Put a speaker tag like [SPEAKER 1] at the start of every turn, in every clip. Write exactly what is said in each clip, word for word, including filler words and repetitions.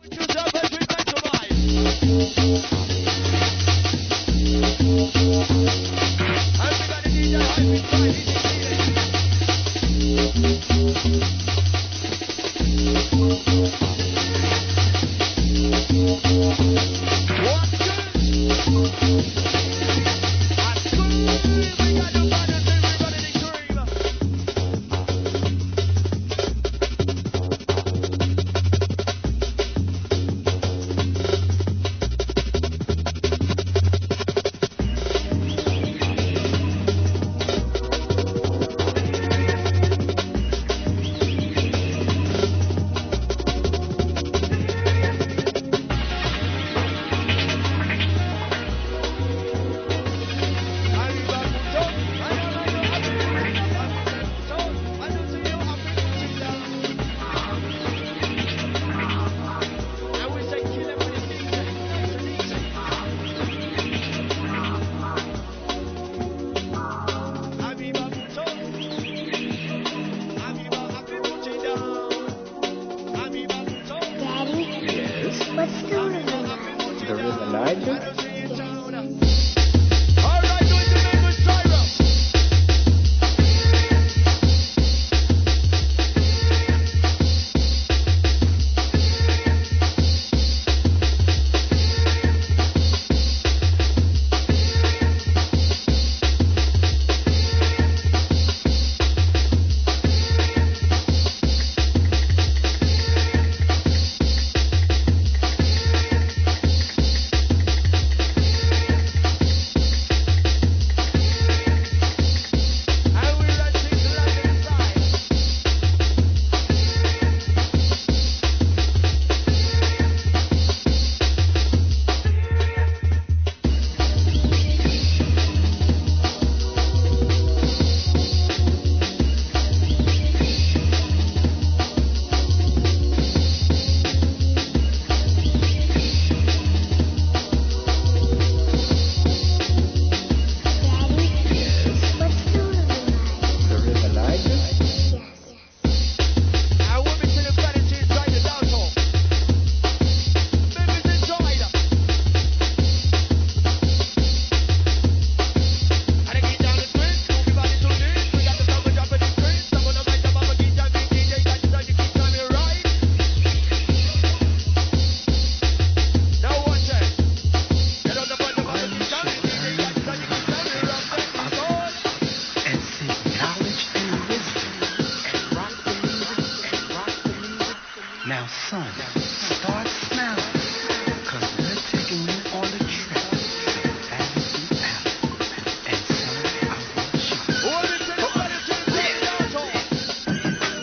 [SPEAKER 1] New Java Dream Maximize. Everybody D J hype inside, D J Watch this. I scream, we got the banners, everybody the cream. Arriba mucho, ay, ay, ay, ay, arriba mucho, ay, no sé yo, arriba mucho. I wish I kill it with the D J, Mister D J. Arriba mucho, arriba, arriba mucho, arriba mucho,
[SPEAKER 2] Daddy,
[SPEAKER 3] Yes.
[SPEAKER 2] what's the
[SPEAKER 1] arriba,
[SPEAKER 2] river
[SPEAKER 1] arriba
[SPEAKER 2] like?
[SPEAKER 1] mucho.
[SPEAKER 3] The River
[SPEAKER 1] I
[SPEAKER 3] Niger?
[SPEAKER 1] don't see it down. All right, do it to me, Miss Tyra. And we run things like inside.
[SPEAKER 2] Daddy,
[SPEAKER 3] Yes.
[SPEAKER 2] what's the river like?
[SPEAKER 3] The River Niger?
[SPEAKER 2] Yes.
[SPEAKER 1] And we'll be to the planet inside the dance hall. Babies inside. And I get down the twist, move your body to this. We got the summer dropping in Chris. I'm gonna make the mama get down, big D J, got to keep timing right. Now watch it. Get on the button, mama get down, big D J, got to keep timing right. That's it, all.
[SPEAKER 4] And seek knowledge and wisdom and rock the music and rock the music. Now, son, start smiling, cause we're taking you on a trip to Fantasy Island. And son, I want you.
[SPEAKER 1] We'll be to the planet inside the dance hall.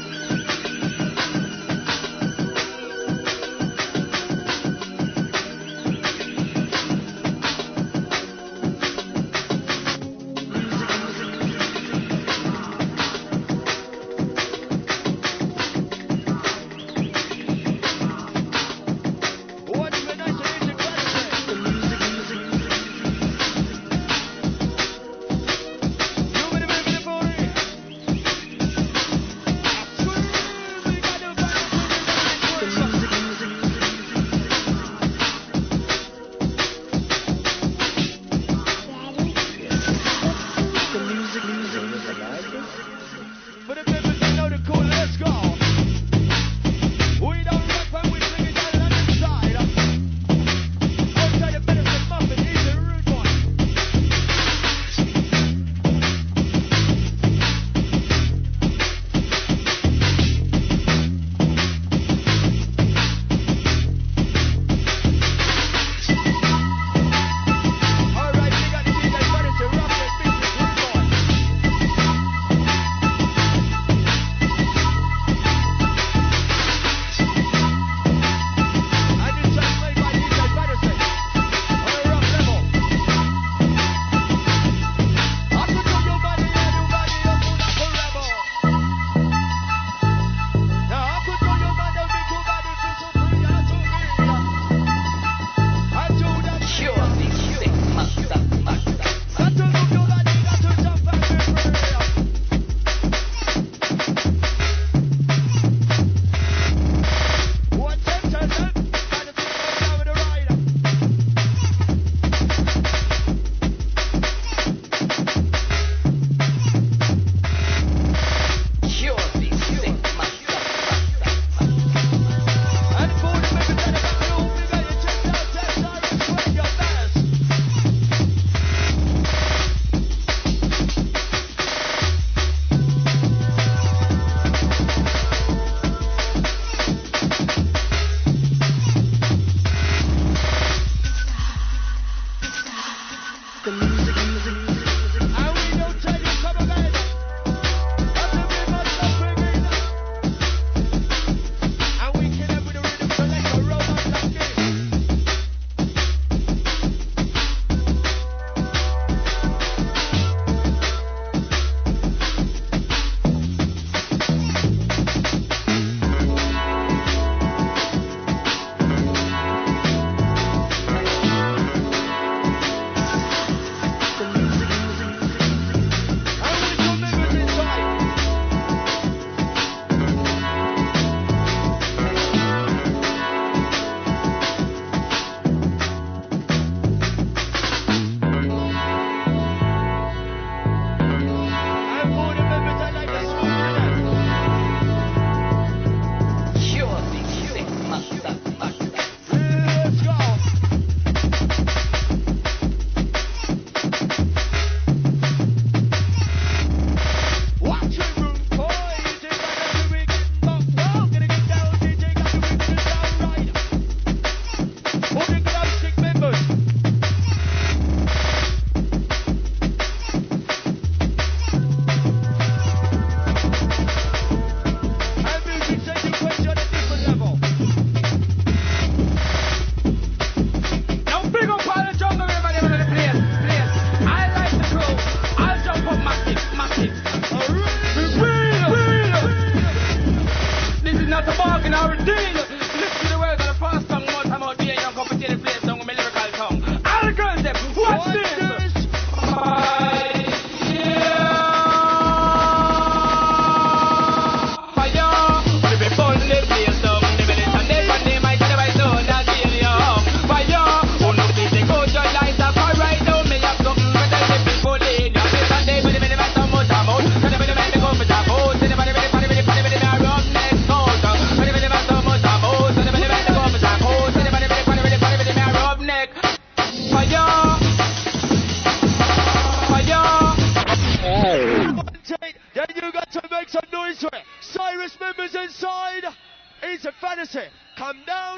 [SPEAKER 1] I'm down.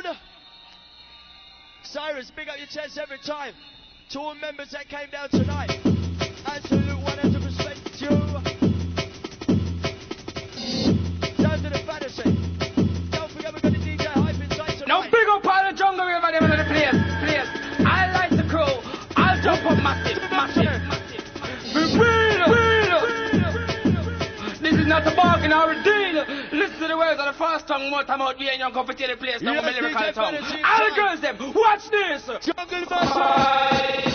[SPEAKER 1] Cyrus, big up your chest every time. To all members that came down tonight. Absolute one hundred respect to you. Down to the fantasy. Don't forget we've got the D J hype inside tonight.
[SPEAKER 3] Now big up all the jungle river them in the place, place. I like the crew. I'll jump up massive, massive, massive. Real, real. This is not a bargain or a deal. Listen to the words of the fast tongue. More time out here and you come to the place now with my lyrical tongue. All the girls them, watch this.
[SPEAKER 1] Jungle Master.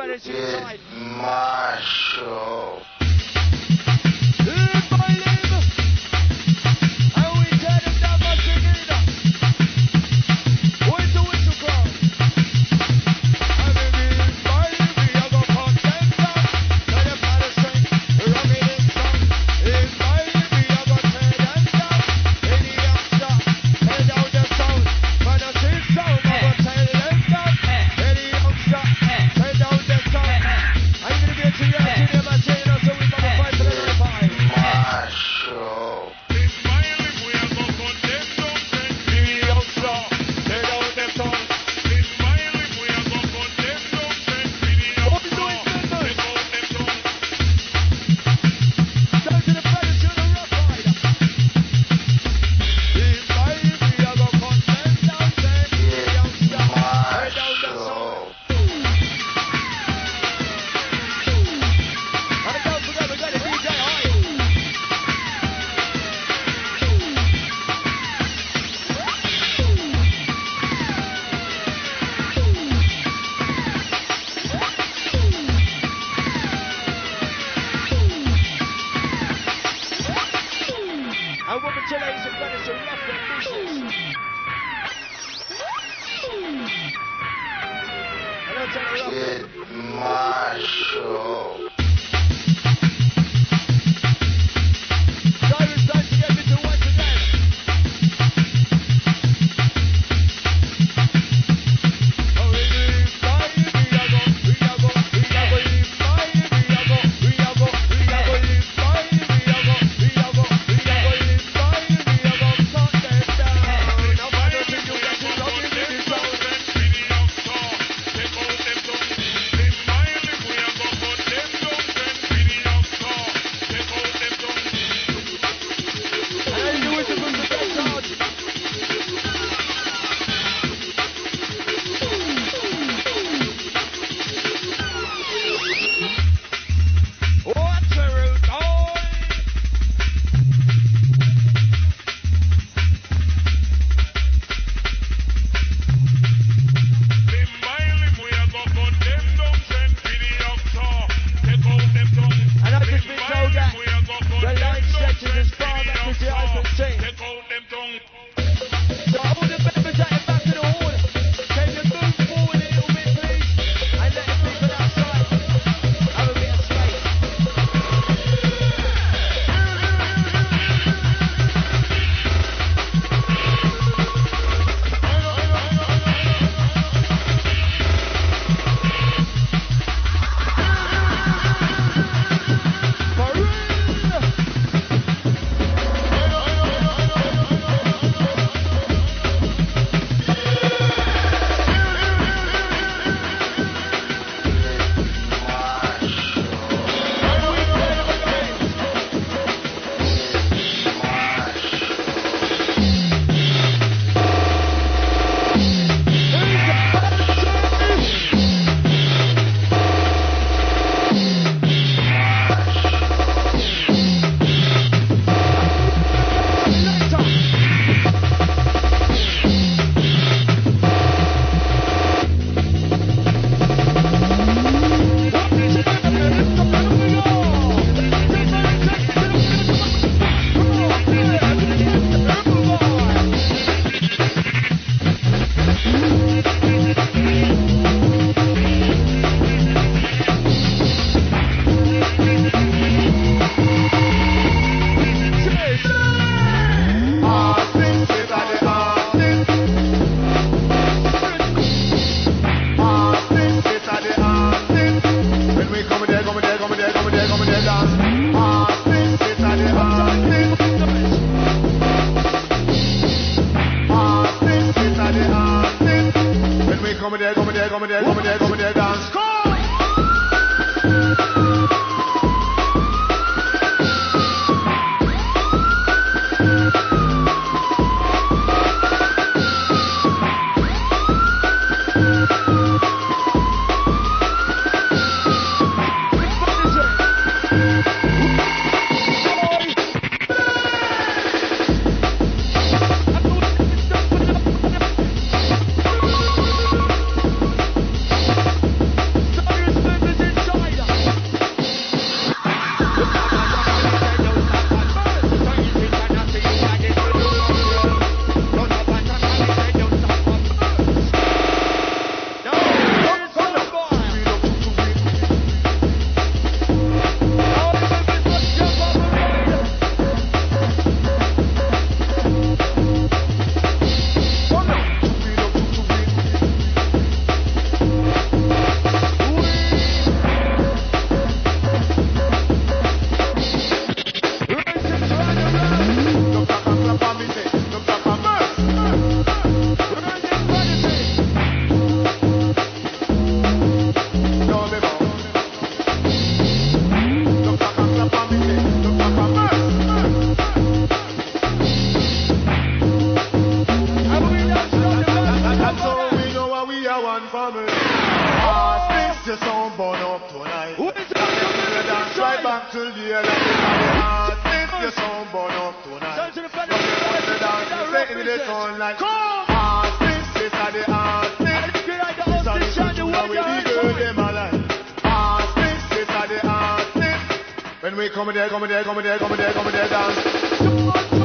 [SPEAKER 1] Spanish inside.
[SPEAKER 4] Marshall.
[SPEAKER 1] Live by live. And we tell them that much again. Whistle, whistle, crowd. And we live by live. We are gonna put them down. Tell them how to sing. Rock it in song. Live by live. We are gonna tear them down. In the youngster. Tear down the sound. Man, I see sound. I'm gonna tear them down. In the youngster. Tear down the sound. I'm gonna be a two year to them and saying, so we got to fight for the life high.
[SPEAKER 4] Marshall. Marshall.
[SPEAKER 1] And don't forget, we got a D J Hype. And woman till ladies and fellas to rough their business. And I'll tell her rough
[SPEAKER 4] Kid Marshall.
[SPEAKER 1] Cyrus time to get me to once again. Oh, we live by it, we a go, we a go, we a go live by it, we a go, we a go, we a go live by it, we a go, we a go, we a go live by it, we a go cut them down. Now I don't think you get to love me with this sound. And I do it to put the best out. What's a root boy? And I've just been told that the line stretches as far back as the eye can see. So all the members at the back of the hall, can you move forward a little bit, please? And let the people outside have a bit of space. For real. And we tell them again. It's
[SPEAKER 5] Come there, come there, come there, come there, come there, dance. feel like it's on the artist. Your sound burn up tonight.
[SPEAKER 1] Turn to the
[SPEAKER 5] But
[SPEAKER 1] fellas,
[SPEAKER 5] you want the dance, you say in the sunlight. Artist, it's on the artist.
[SPEAKER 1] Get like the
[SPEAKER 5] It's on the
[SPEAKER 1] Austin Chan, the
[SPEAKER 5] tune
[SPEAKER 1] way
[SPEAKER 5] with the
[SPEAKER 1] you
[SPEAKER 5] girl them alive. Artist, it's on the artist. When we come there, come there, come there, come there, come there, dance.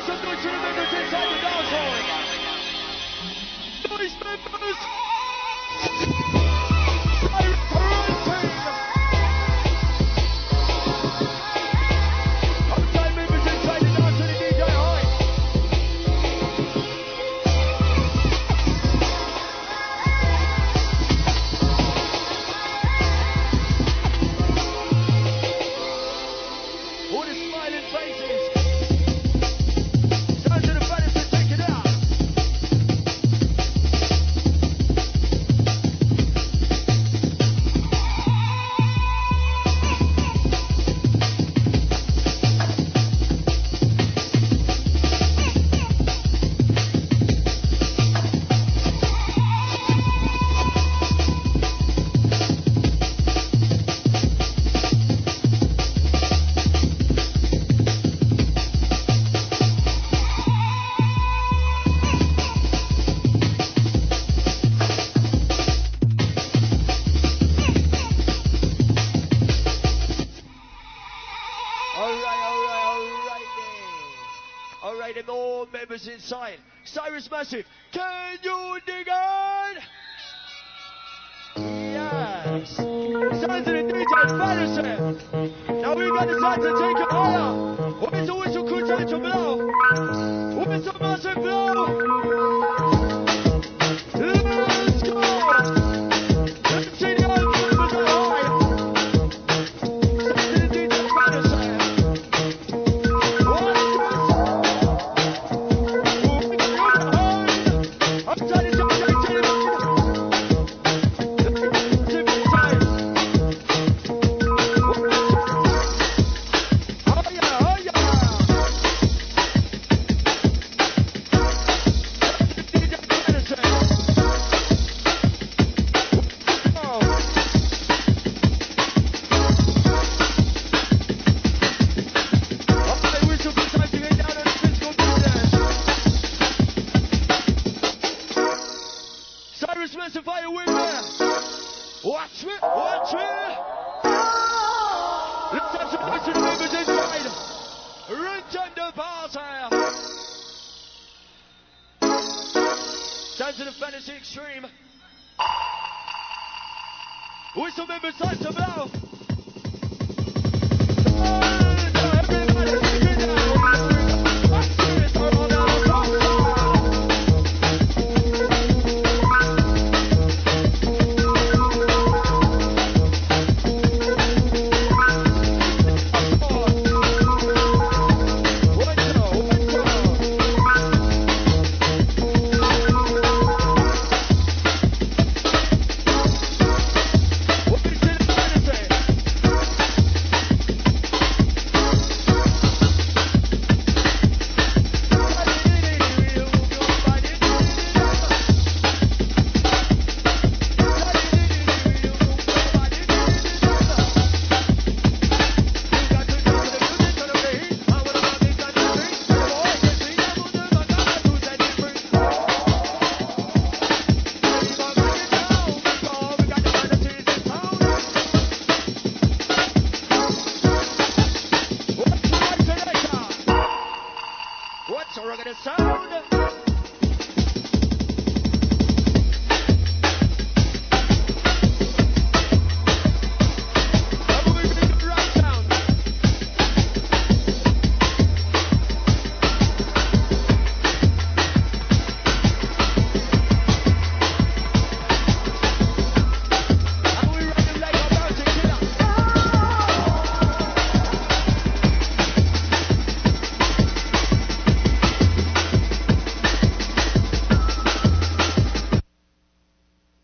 [SPEAKER 1] some noise to the members inside the dance hall. Noise members. Cyrus Quarantine. Outside members inside the dance hall. D J High. All the smiling faces. Sound to the fellas to check it out. Inside. Cyrus Massive, can you dig it? Yes. Sound to the D J Fantasy. Now we got the time to take it higher. What is the whistle crew time to blow? What is the massive blow? Let's go. Let's see the old numbers are high. Sound to the D J Fantasy. What's this? Watch me, watch me. Let's have some noise to the members inside. Return the party. Sound to the Fantasy Extreme. Whistle members, time to blow. Everybody, take it down. Watch this, all down the top side. What's a rugged sound?